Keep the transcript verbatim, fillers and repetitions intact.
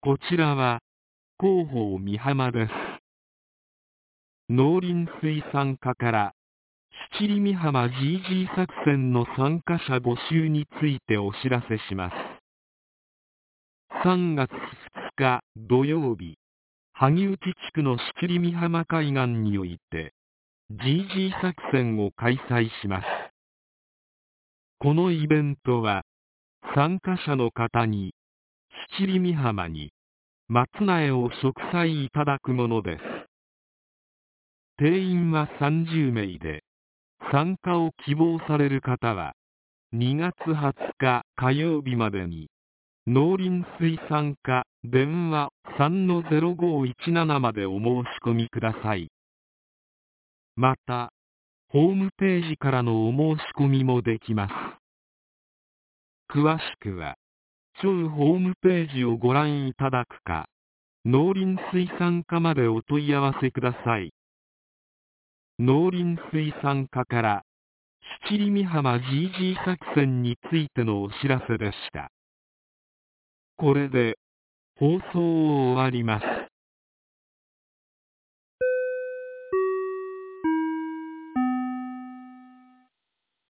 こちらは広報美浜です。農林水産課から七里美浜 ジージー 作戦の参加者募集についてお知らせします。さんがつふつか土曜日、萩内地区の七里美浜海岸において ジージー 作戦を開催します。このイベントは参加者の方に七里美浜に松苗を植栽いただくものです。定員はさんじゅうめいで、参加を希望される方はにがつはつか火曜日までに農林水産課電話 さんのゼロごいちなな までお申し込みください。また、ホームページからのお申し込みもできます。詳しくは、当ホームページをご覧いただくか、農林水産課までお問い合わせください。農林水産課から七里美浜 ジージー 作戦についてのお知らせでした。これで放送を終わります。